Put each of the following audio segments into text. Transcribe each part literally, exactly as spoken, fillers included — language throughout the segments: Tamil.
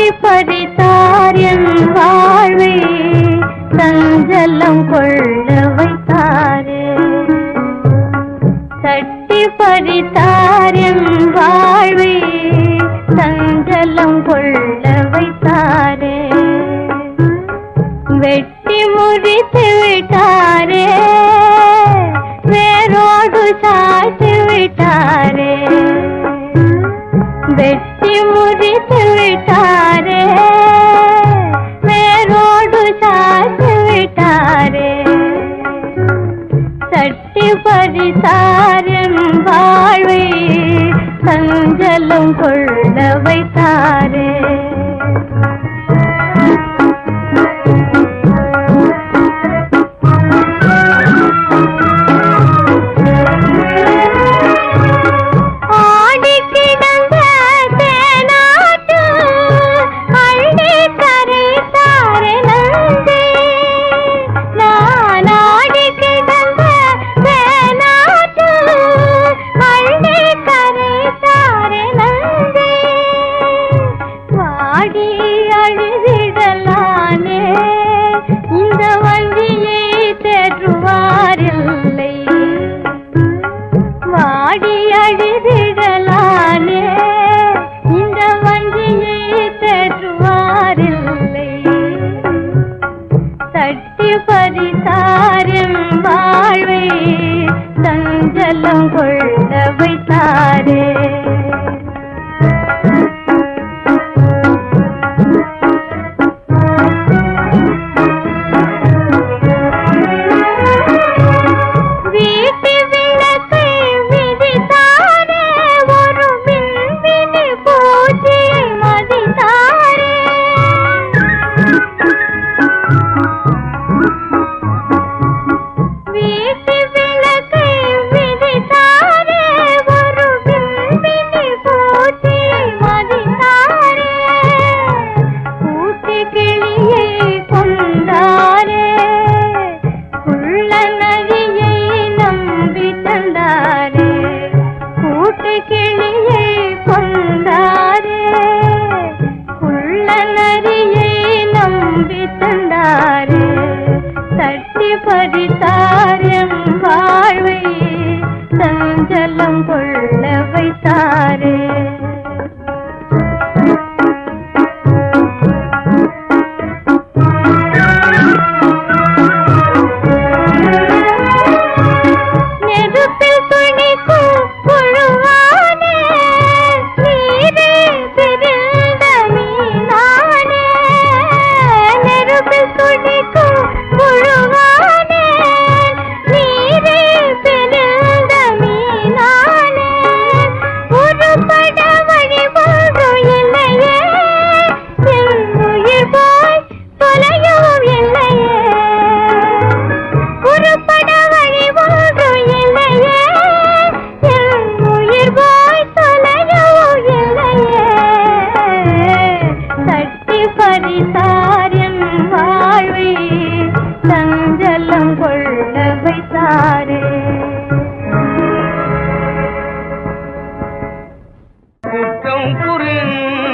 பறித்தார் என் வாழ்வை சஞ்சலம் கொள்ள வைத்தாரே. தட்டி பறித்தார் என் வாழ்வை சஞ்சலம் கொள்ள வைத்தாரே. வெட்டி முறித்து விட்டாரே, வேரோடு சாய்த்து விட்டாரே. வெட்டி முறித்து விட்டாரே, வேரோடு சாய்த்து விட்டாரே. தட்டி பறித்தார் என் வாழ்வை சஞ்சலம் கொள்ள வைத்தாரே. சஞ்சலம் கொள்ள வைத்தாரே. வீட்டு விளக்கை விதித்தாரே, ஒரு மின்மினி பூச்சி மதித்தாரே. வீட்டு தட்டி பறித்தார் என் வாழ்வை சஞ்சலம் கொள்ள வைத்தாரே. நெருப்பில் துணிக்கும் புழுவானே, நீரே பிரிந்த மீனானே. நெருப்பில் துணிக்கும் புழுவானே, நீரே பிரிந்த மீனானே. உருப்பட வழிபாடு இல்லையே, என் உயிர் போய் தொலையவும் இல்லையே. உருப்பட வழிபாடு இல்லையே, என் உயிர் போய் தொலையவும் இல்லையே. தட்டி பறித்தார் என் வாழ்வை சஞ்சலம் கொள்ள வைத்தாரே. குற்றம்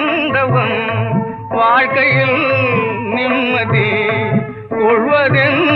புரிந்தவன் வாழ்க்கையில் நிம்மதி கொள்வதென்